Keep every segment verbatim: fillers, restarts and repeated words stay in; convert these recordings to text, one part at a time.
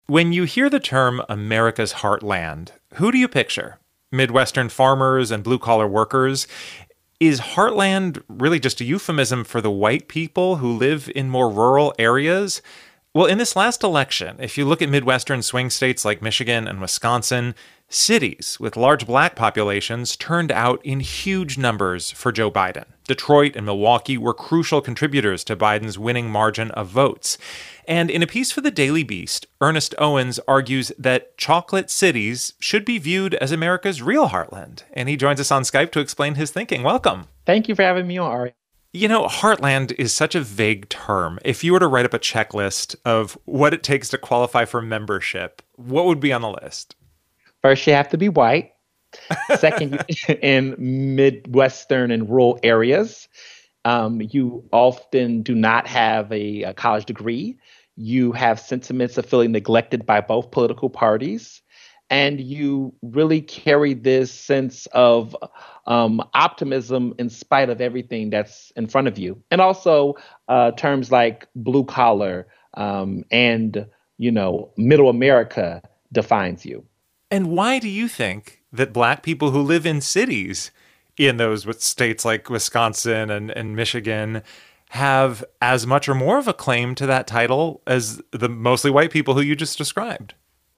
When you hear the term America's heartland, who do you picture? Midwestern farmers and blue collar workers? Is heartland really just a euphemism for the white people who live in more rural areas? Well, in this last election, if you look at Midwestern swing states like Michigan and Wisconsin, cities with large black populations turned out in huge numbers for Joe Biden. Detroit and Milwaukee were crucial contributors to Biden's winning margin of votes. And in a piece for the Daily Beast, Ernest Owens argues that chocolate cities should be viewed as America's real heartland. And he joins us on Skype to explain his thinking. Welcome. Thank you for having me on, Ari. You know, heartland is such a vague term. If you were to write up a checklist of what it takes to qualify for membership, what would be on the list? First, you have to be white. Second, in Midwestern and rural areas. Um, you often do not have a, a college degree. You have sentiments of feeling neglected by both political parties. And you really carry this sense of um, optimism in spite of everything that's in front of you. And also uh, terms like blue collar um, and, you know, middle America defines you. And why do you think that black people who live in cities in those states like Wisconsin and, and Michigan have as much or more of a claim to that title as the mostly white people who you just described?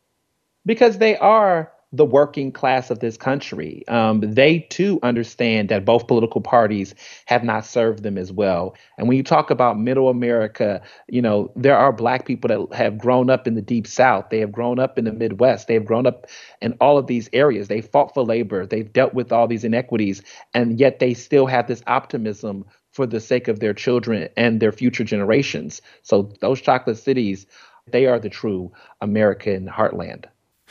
Because they are the working class of this country. Um, they too understand that both political parties have not served them as well. And when you talk about middle America, you know, there are black people that have grown up in the Deep South. They have grown up in the Midwest. They have grown up in all of these areas. They fought for labor. They've dealt with all these inequities, and yet they still have this optimism for the sake of their children and their future generations. So those chocolate cities, they are the true American heartland.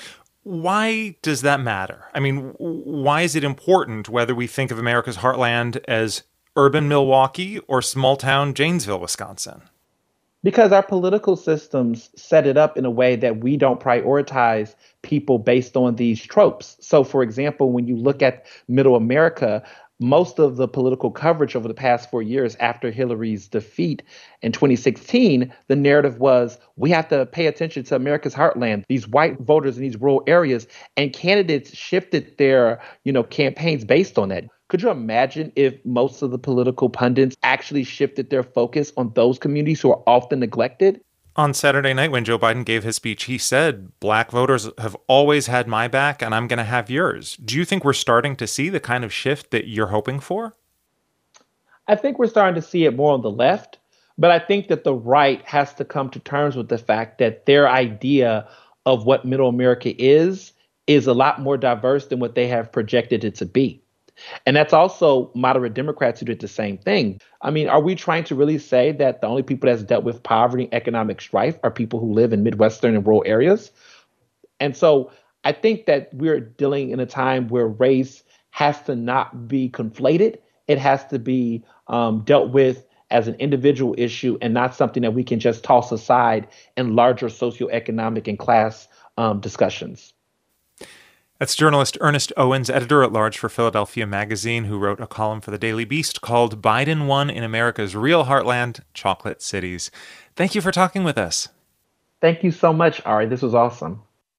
Why does that matter? I mean, why is it important whether we think of America's heartland as urban Milwaukee or small town Janesville, Wisconsin? Because our political systems set it up in a way that we don't prioritize people based on these tropes. So, for example, when you look at middle America, most of the political coverage over the past four years after Hillary's defeat in twenty sixteen, the narrative was we have to pay attention to America's heartland, these white voters in these rural areas, and candidates shifted their, you know, campaigns based on that. Could you imagine if most of the political pundits actually shifted their focus on those communities who are often neglected? On Saturday night, when Joe Biden gave his speech, he said, black voters have always had my back and I'm going to have yours. Do you think we're starting to see the kind of shift that you're hoping for? I think we're starting to see it more on the left, but I think that the right has to come to terms with the fact that their idea of what middle America is, is a lot more diverse than what they have projected it to be. And that's also moderate Democrats who did the same thing. I mean, are we trying to really say that the only people that's dealt with poverty and economic strife are people who live in Midwestern and rural areas? And so I think that we're dealing in a time where race has to not be conflated. It has to be um, dealt with as an individual issue and not something that we can just toss aside in larger socioeconomic and class um, discussions. That's journalist Ernest Owens, editor-at-large for Philadelphia Magazine, who wrote a column for the Daily Beast called Biden Won in America's Real Heartland, Chocolate Cities. Thank you for talking with us. Thank you so much, Ari. This was awesome.